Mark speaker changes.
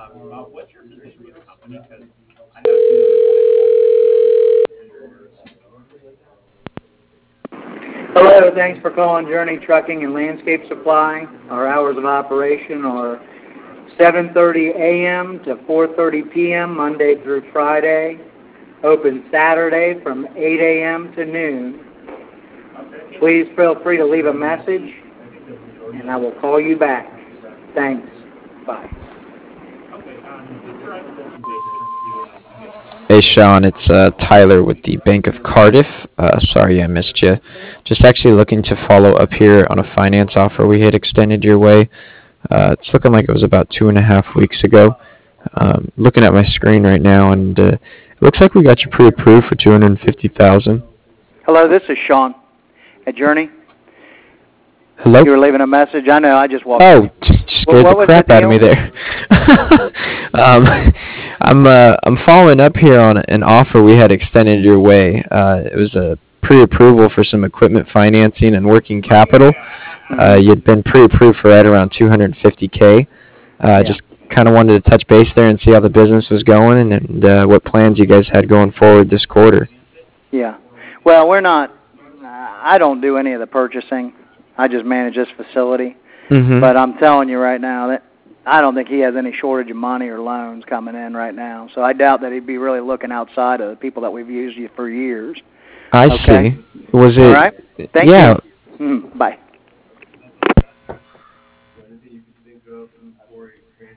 Speaker 1: What's your position with the company? Because I know some
Speaker 2: Hello, thanks for calling Journey Trucking and Landscape Supply. Our hours of operation are 7:30 a.m. to 4:30 p.m. Monday through Friday. Open Saturday from 8 a.m. to noon. Please feel free to leave a message, and I will call you back. Thanks. Bye.
Speaker 3: Hey Sean, it's Tyler with the Bank of Cardiff. Sorry I missed you. Just actually looking to follow up here on a finance offer we had extended your way. It's looking like it was about 2.5 weeks ago. Looking at my screen right now, and it looks like we got you pre-approved for 250,000.
Speaker 2: Hello, this is Sean at Journey.
Speaker 3: Hello.
Speaker 2: You were leaving a message. I know. I just walked.
Speaker 3: Oh, scared the crap out of me there. I'm following up here on an offer we had extended your way. It was a pre-approval for some equipment financing and working capital. You'd been pre-approved for right around 250K. Just kind of wanted to touch base there and see how the business was going and what plans you guys had going forward this quarter.
Speaker 2: Yeah. Well, we're not. I don't do any of the purchasing. I just manage this facility.
Speaker 3: Mm-hmm.
Speaker 2: But I'm telling you right now that I don't think he has any shortage of money or loans coming in right now. So I doubt that he'd be really looking outside of the people that we've used for years.
Speaker 3: I see. Was it?
Speaker 2: All right. Thank you. Bye.